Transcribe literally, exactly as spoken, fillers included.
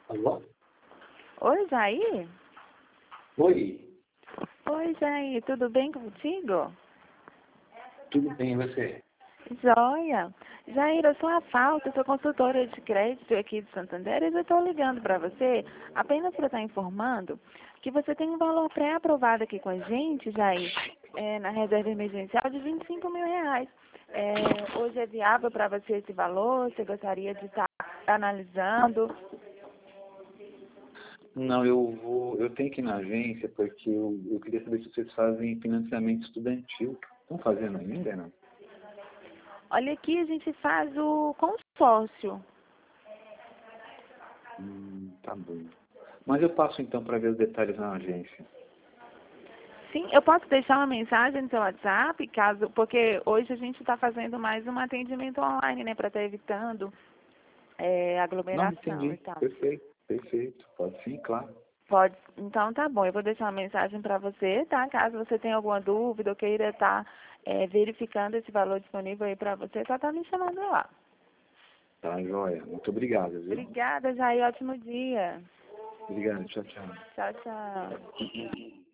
Alô? Oi, Jair? Oi, Oi, Jair, tudo bem contigo? tudo bem, e você? Joia. Jair, eu sou a Falta, sou consultora de crédito aqui de Santander e eu estou ligando para você apenas para estar informando que você tem um valor pré-aprovado aqui com a gente, Jair, é, na reserva emergencial de vinte e cinco mil reais. É, hoje é viável para você esse valor? Você gostaria de estar analisando? Não, eu vou, eu tenho que ir na agência porque eu, eu queria saber se vocês fazem financiamento estudantil. Estão fazendo ainda, não? Olha aqui, a gente faz o consórcio. Hum, tá bom. Mas eu passo então para ver os detalhes na agência. Sim, eu posso deixar uma mensagem no seu WhatsApp, caso, porque hoje a gente está fazendo mais um atendimento online, né, para estar evitando é, Não, aglomeração e entendi. tal. Perfeito, perfeito. Pode sim, claro. Pode, então tá bom, eu vou deixar uma mensagem para você, tá? Caso você tenha alguma dúvida ou queira estar é, verificando esse valor disponível aí para você, só tá me chamando lá. Tá, joia. Muito obrigado, viu? Obrigada, Jair, ótimo dia. Obrigado, tchau, tchau. Tchau, tchau.